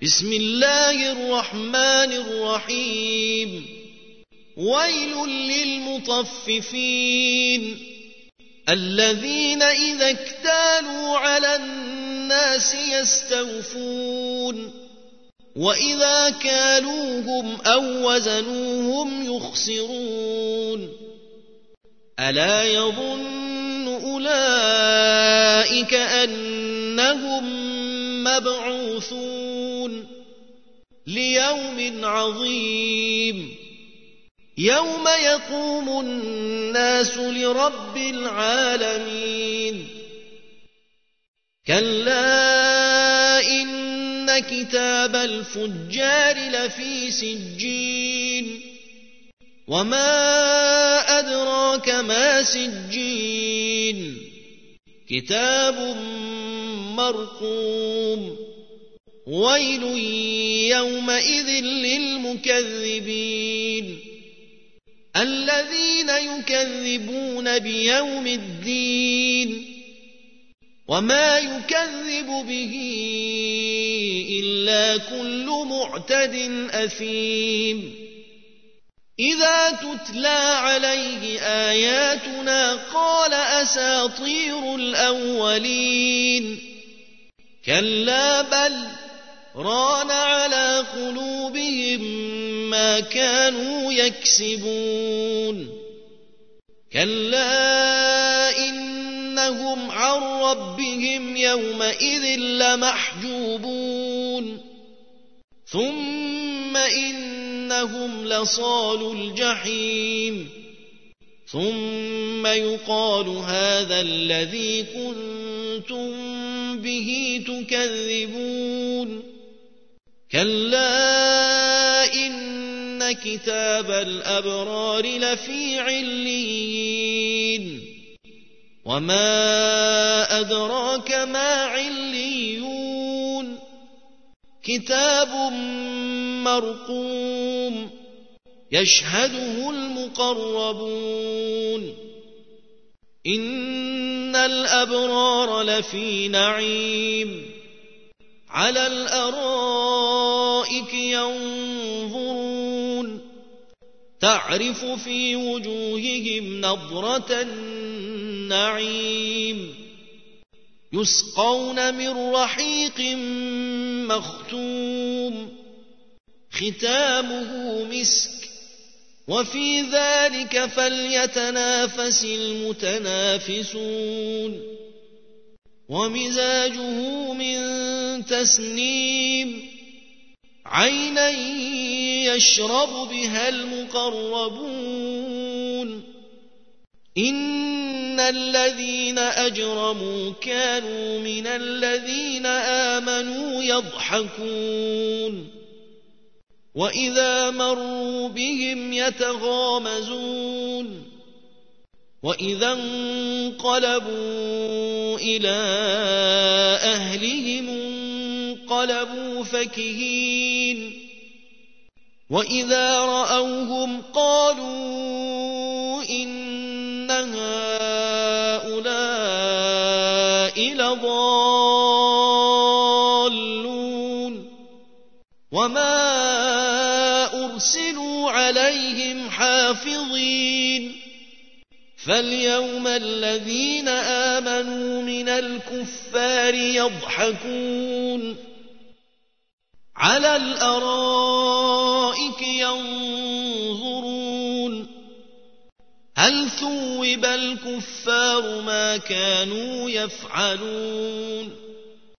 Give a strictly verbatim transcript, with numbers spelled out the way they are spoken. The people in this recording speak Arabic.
بسم الله الرحمن الرحيم ويل للمطففين الذين إذا اكتالوا على الناس يستوفون وإذا كالوهم أو وزنوهم يخسرون ألا يظن أولئك أنهم مبعوثون ليوم عظيم يوم يقوم الناس لرب العالمين كلا إن كتاب الفجار لفي سجين وما أدراك ما سجين كتاب مرقوم ويل يومئذ للمكذبين الذين يكذبون بيوم الدين وما يكذب به إلا كل معتد أثيم إذا تتلى عليه آياتنا قال أساطير الأولين كلا بل ران على قلوبهم ما كانوا يكسبون كلا إنهم عن ربهم يومئذ لمحجوبون ثم إنهم لصالو الجحيم ثم يقال هذا الذي كنتم به تكذبون كلا إن كتاب الأبرار لفي عليين وما أدراك ما عليون كتاب مرقوم يشهده المقربون إن الأبرار لفي نعيم على الأرائك ينظرون تعرف في وجوههم نضرة النعيم يسقون من رحيق مختوم ختامه مسك وفي ذلك فليتنافس المتنافسون ومزاجه من تسنيم عينا يشرب بها المقربون إن الذين أجرموا كانوا من الذين آمنوا يضحكون وإذا مروا بهم يتغامزون وإذا انقلبوا إلى أهلهم انقلبوا فكهين وإذا رأوهم قالوا إن هؤلاء لضالون وما أرسلوا عليهم حافظين فاليوم الذين آمنوا من الكفار يضحكون على الأرائك ينظرون هل ثوب الكفار ما كانوا يفعلون